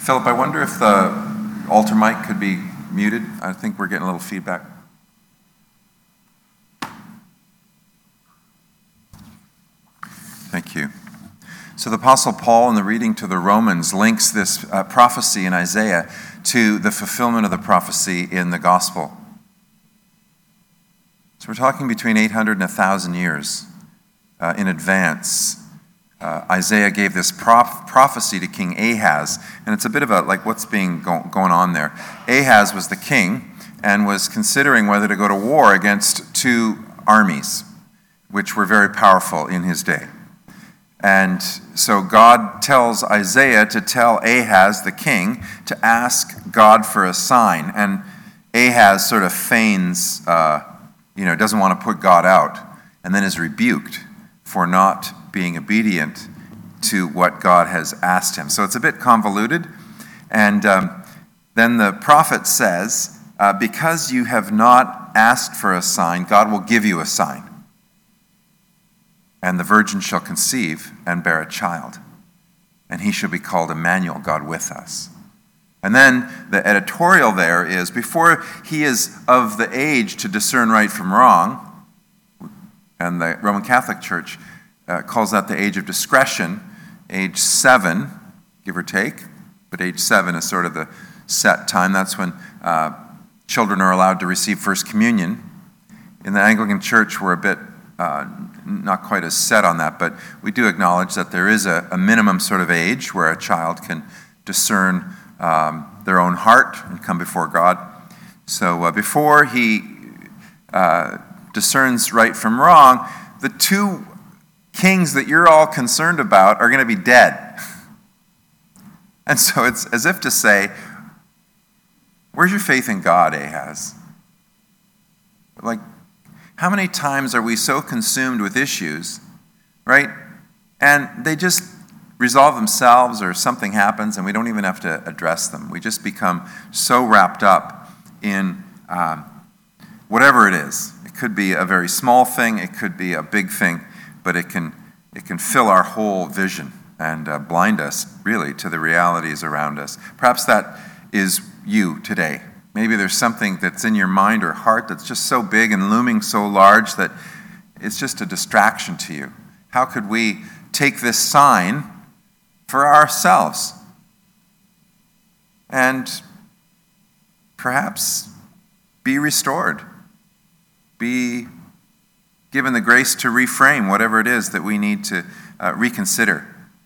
Philip, I wonder if the altar mic could be muted. I think we're getting a little feedback. Thank you. So the Apostle Paul in the reading to the Romans links this prophecy in Isaiah to the fulfillment of the prophecy in the gospel. So we're talking between 800 and 1,000 years in advance. Isaiah gave this prophecy to King Ahaz, and it's a bit of what's going on there. Ahaz was the king and was considering whether to go to war against two armies, which were very powerful in his day. And so God tells Isaiah to tell Ahaz, the king, to ask God for a sign. And Ahaz sort of feigns, doesn't want to put God out, and then is rebuked for not being obedient to what God has asked him. So it's a bit convoluted. And then the prophet says, because you have not asked for a sign, God will give you a sign. And the virgin shall conceive and bear a child, and he shall be called Emmanuel, God with us. And then the editorial there is, before he is of the age to discern right from wrong, and the Roman Catholic Church calls that the age of discretion, age 7, give or take, but age 7 is sort of the set time. That's when children are allowed to receive First Communion. In the Anglican Church, we're a bit not quite as set on that, but we do acknowledge that there is a minimum sort of age where a child can discern their own heart and come before God. So before he discerns right from wrong, the two kings that you're all concerned about are going to be dead. And so it's as if to say, where's your faith in God, Ahaz? How many times are we so consumed with issues, right? And they just resolve themselves, or something happens and we don't even have to address them. We just become so wrapped up in whatever it is. It could be a very small thing, it could be a big thing, but it can fill our whole vision and blind us really to the realities around us. Perhaps that is you today. Maybe there's something that's in your mind or heart that's just so big and looming so large that it's just a distraction to you. How could we take this sign for ourselves and perhaps be restored, be given the grace to reframe whatever it is that we need to reconsider?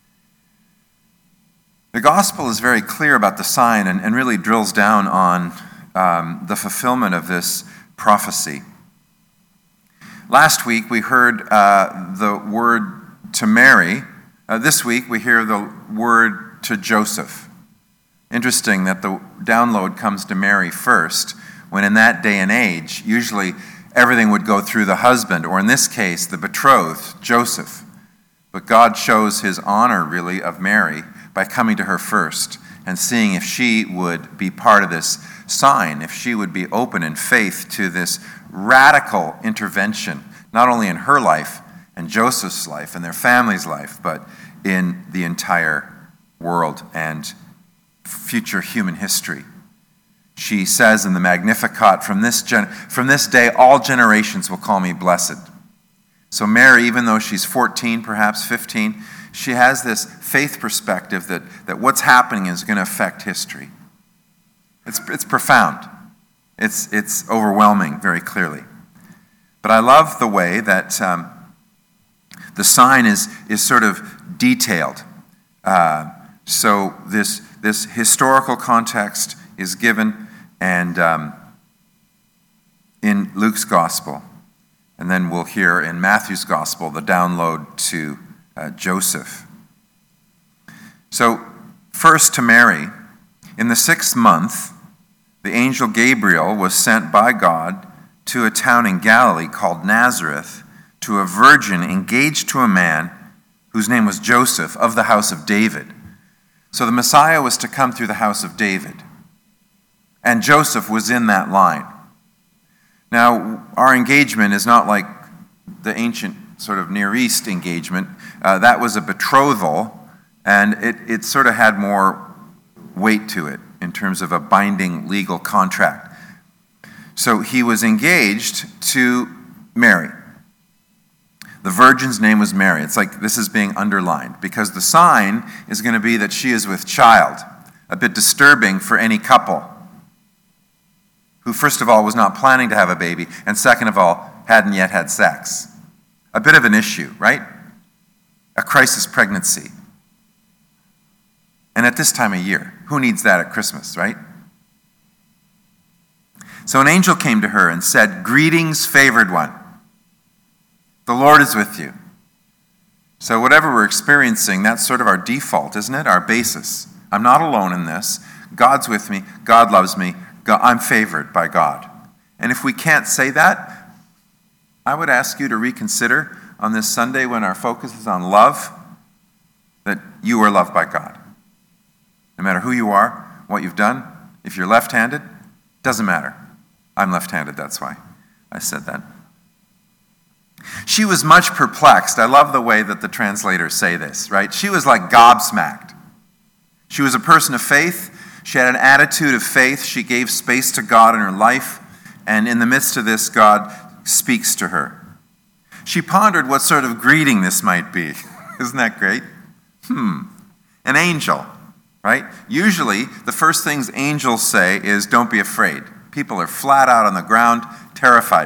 The gospel is very clear about the sign and really drills down on the fulfillment of this prophecy. Last week we heard the word to Mary. This week we hear the word to Joseph. Interesting that the download comes to Mary first, when in that day and age, usually everything would go through the husband, or in this case, the betrothed, Joseph. But God shows his honor, really, of Mary by coming to her first and seeing if she would be part of this sign, if she would be open in faith to this radical intervention, not only in her life and Joseph's life and their family's life, but in the entire world and future human history. She says in the Magnificat, from this day all generations will call me blessed. So Mary, even though she's 14, perhaps 15, she has this faith perspective that what's happening is going to affect history. It's profound. It's overwhelming very clearly. But I love the way that the sign is sort of detailed. So this historical context is given and in Luke's gospel. And then we'll hear in Matthew's gospel the download to Joseph. So first to Mary. In the 6th month, the angel Gabriel was sent by God to a town in Galilee called Nazareth, to a virgin engaged to a man whose name was Joseph, of the house of David. So the Messiah was to come through the house of David. And Joseph was in that line. Now, our engagement is not like the ancient sort of Near East engagement. That was a betrothal, and it sort of had more weight to it in terms of a binding legal contract. So he was engaged to Mary. The virgin's name was Mary. It's like this is being underlined because the sign is going to be that she is with child. A bit disturbing for any couple who, first of all, was not planning to have a baby, and second of all, hadn't yet had sex. A bit of an issue, right? A crisis pregnancy. And at this time of year, who needs that at Christmas, right? So an angel came to her and said, "Greetings, favored one. The Lord is with you." So whatever we're experiencing, that's sort of our default, isn't it? Our basis. I'm not alone in this. God's with me. God loves me. I'm favored by God. And if we can't say that, I would ask you to reconsider on this Sunday when our focus is on love, that you are loved by God. No matter who you are, what you've done, if you're left-handed, doesn't matter. I'm left-handed, that's why I said that. She was much perplexed. I love the way that the translators say this, right? She was like gobsmacked. She was a person of faith. She had an attitude of faith. She gave space to God in her life. And in the midst of this, God speaks to her. She pondered what sort of greeting this might be. Isn't that great? An angel, right? Usually, the first things angels say is, "Don't be afraid." People are flat out on the ground, terrified.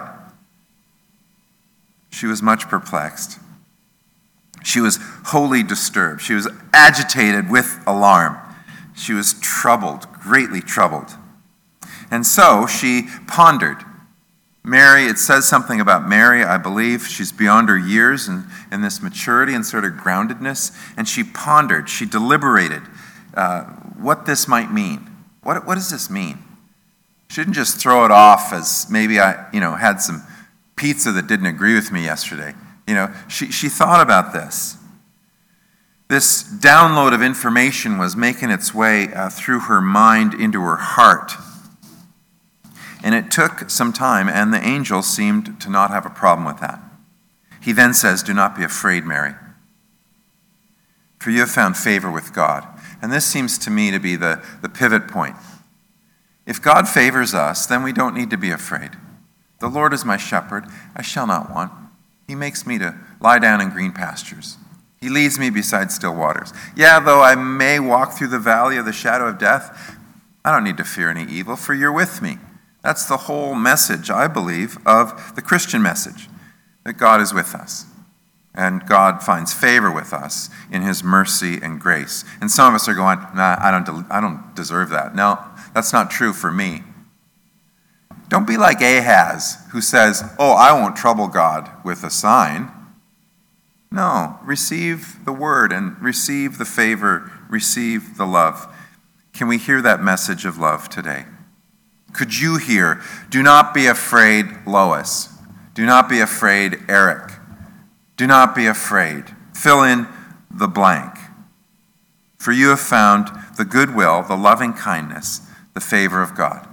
She was much perplexed. She was wholly disturbed. She was agitated with alarm. She was troubled, greatly troubled. And so she pondered. Mary, it says something about Mary, I believe. She's beyond her years in this maturity and sort of groundedness. And she pondered, she deliberated what this might mean. What does this mean? She didn't just throw it off as maybe I had some pizza that didn't agree with me yesterday. She thought about this. This download of information was making its way through her mind into her heart. And it took some time, and the angel seemed to not have a problem with that. He then says, "Do not be afraid, Mary, for you have found favor with God." And this seems to me to be the pivot point. If God favors us, then we don't need to be afraid. "The Lord is my shepherd, I shall not want. He makes me to lie down in green pastures. He leads me beside still waters. Yeah, though I may walk through the valley of the shadow of death, I don't need to fear any evil, for you're with me." That's the whole message, I believe, of the Christian message, that God is with us. And God finds favor with us in his mercy and grace. And some of us are going, "Nah, I don't deserve that." No, that's not true for me. Don't be like Ahaz, who says, "Oh, I won't trouble God with a sign." No, receive the word and receive the favor, receive the love. Can we hear that message of love today? Could you hear, "Do not be afraid, Lois. Do not be afraid, Eric. Do not be afraid." Fill in the blank. For you have found the goodwill, the loving kindness, the favor of God.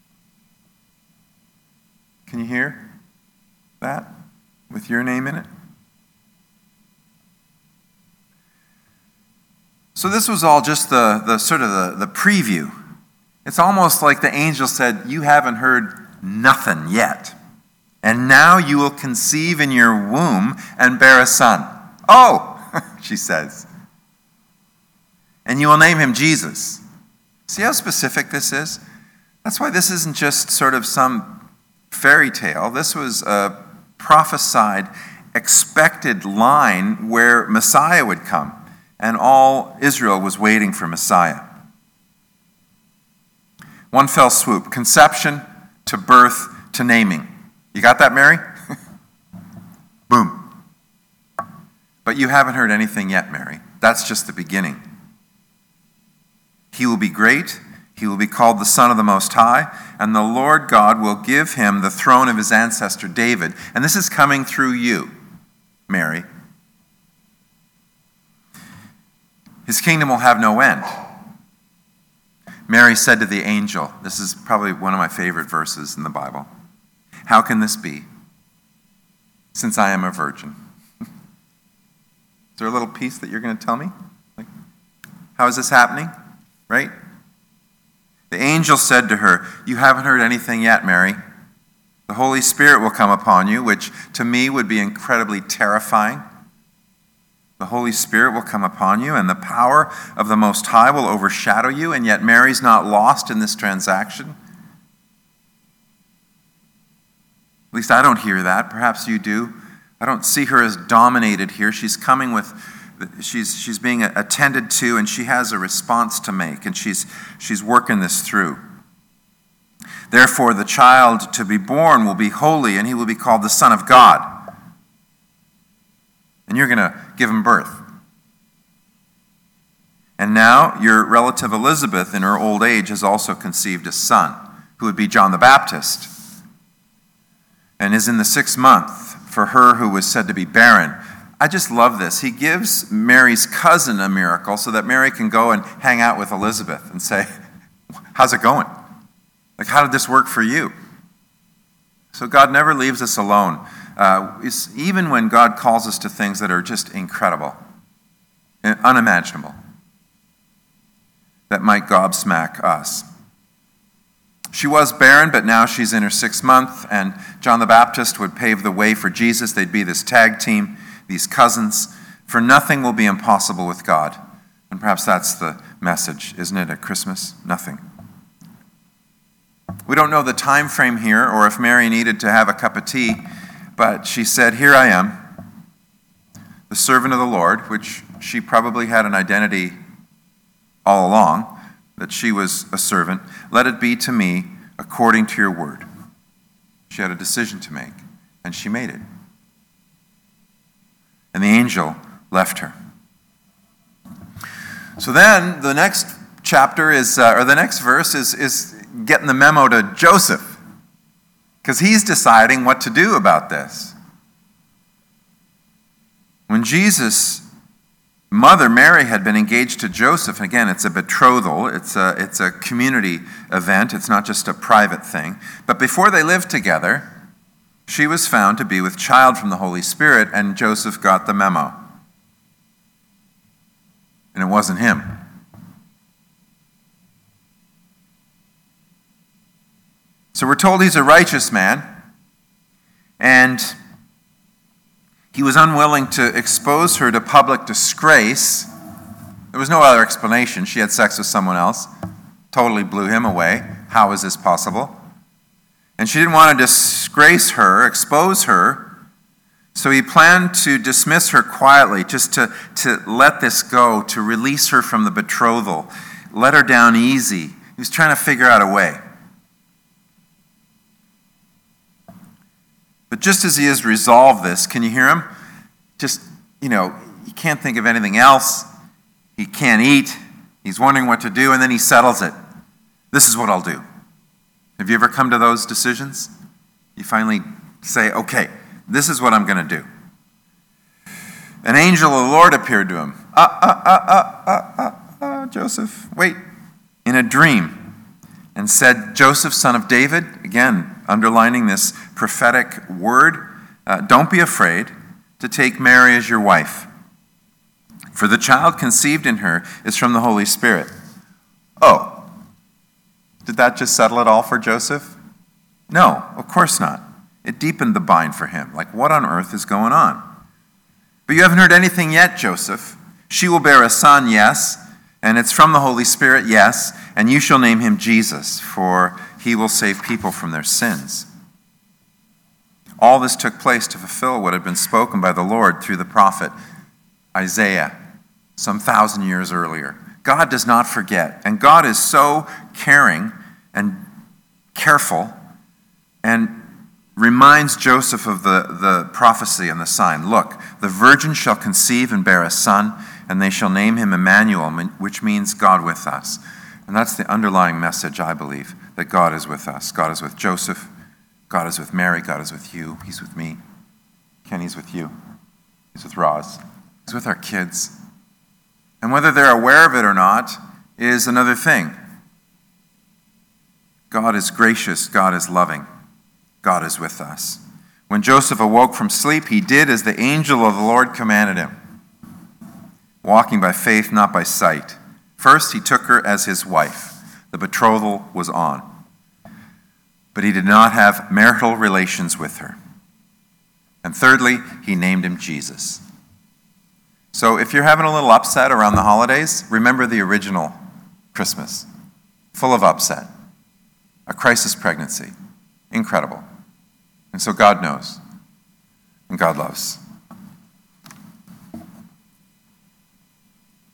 Can you hear that with your name in it? So this was all just the sort of the preview. It's almost like the angel said, "You haven't heard nothing yet. And now you will conceive in your womb and bear a son." "Oh," she says. "And you will name him Jesus." See how specific this is? That's why this isn't just sort of some fairy tale. This was a prophesied, expected line where Messiah would come. And all Israel was waiting for Messiah. One fell swoop, conception to birth to naming. You got that, Mary? Boom. But you haven't heard anything yet, Mary. That's just the beginning. He will be great. He will be called the Son of the Most High, and the Lord God will give him the throne of his ancestor David. And this is coming through you, Mary. His kingdom will have no end. Mary said to the angel, this is probably one of my favorite verses in the Bible, "How can this be, since I am a virgin?" Is there a little piece that you're going to tell me? Like, how is this happening? Right? angel said to her, "You haven't heard anything yet, Mary. The Holy Spirit will come upon you," which to me would be incredibly terrifying. The Holy Spirit will come upon you, and the power of the Most High will overshadow you, and yet Mary's not lost in this transaction. At least I don't hear that. Perhaps you do. I don't see her as dominated here. She's coming with, she's being attended to, and she has a response to make, and she's working this through. Therefore, the child to be born will be holy, and he will be called the Son of God. And you're going to give him birth. And now your relative Elizabeth, in her old age, has also conceived a son, who would be John the Baptist, and is in the 6th month for her who was said to be barren. I just love this. He gives Mary's cousin a miracle so that Mary can go and hang out with Elizabeth and say, "How's it going? Like, how did this work for you?" So God never leaves us alone. Even when God calls us to things that are just incredible and unimaginable, that might gobsmack us. She was barren, but now she's in her 6th month, and John the Baptist would pave the way for Jesus. They'd be this tag team, these cousins. For nothing will be impossible with God. And perhaps that's the message, isn't it, at Christmas? Nothing. We don't know the time frame here, or if Mary needed to have a cup of tea, but she said, "Here I am, the servant of the Lord," which she probably had an identity all along, that she was a servant. "Let it be to me according to your word." She had a decision to make, and she made it. And the angel left her. So then the next chapter or the next verse is getting the memo to Joseph, because he's deciding what to do about this. When Jesus' mother, Mary, had been engaged to Joseph, again, it's a betrothal, it's a community event, it's not just a private thing. But before they lived together, she was found to be with child from the Holy Spirit, and Joseph got the memo. And it wasn't him. So we're told he's a righteous man, and he was unwilling to expose her to public disgrace. There was no other explanation. She had sex with someone else. Totally blew him away. How is this possible? And she didn't want to disgrace her, expose her. So he planned to dismiss her quietly, just to let this go, to release her from the betrothal, let her down easy. He was trying to figure out a way. But just as he has resolved this, can you hear him? Just, he can't think of anything else. He can't eat. He's wondering what to do, and then he settles it. This is what I'll do. Have you ever come to those decisions? You finally say, okay, this is what I'm going to do. An angel of the Lord appeared to him. Joseph, wait. In a dream. And said, "Joseph, son of David," again, underlining this prophetic word, "don't be afraid to take Mary as your wife. For the child conceived in her is from the Holy Spirit." Oh, did that just settle it all for Joseph? No, of course not. It deepened the bind for him. Like, what on earth is going on? "But you haven't heard anything yet, Joseph. She will bear a son, yes, and it's from the Holy Spirit, yes, and you shall name him Jesus, for he will save people from their sins." All this took place to fulfill what had been spoken by the Lord through the prophet Isaiah some 1,000 years earlier. God does not forget, and God is so caring and careful and reminds Joseph of the prophecy and the sign. "Look, the virgin shall conceive and bear a son, and they shall name him Emmanuel," which means God with us. And that's the underlying message, I believe, that God is with us. God is with Joseph. God is with Mary. God is with you. He's with me. Kenny's with you. He's with Roz. He's with our kids. And whether they're aware of it or not is another thing. God is gracious. God is loving. God is with us. When Joseph awoke from sleep, he did as the angel of the Lord commanded him, walking by faith, not by sight. First, he took her as his wife. The betrothal was on. But he did not have marital relations with her. And thirdly, he named him Jesus. So if you're having a little upset around the holidays, remember the original Christmas. Full of upset. A crisis pregnancy. Incredible. And so God knows. And God loves.